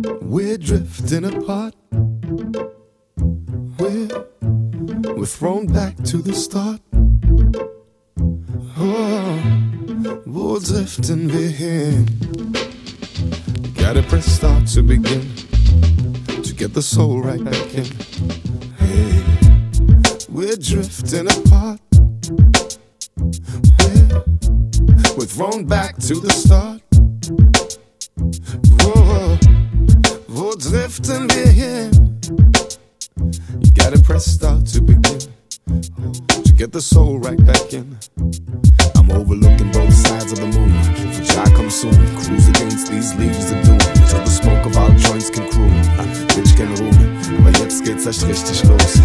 We're drifting apart. We're thrown back to the start. We're drifting wir Gotta press start to begin, to get the soul right back in. Hey, we're drifting apart. We're thrown back to the start. We're drifting wir You gotta press start to begin, to get the soul right back in. I'm overlooking both sides of the moon. For Jah come soon, cruise against these leaves of doom, till the smoke of our joints can croon. Bitch can ruhen, aber jetzt geht's erst richtig los.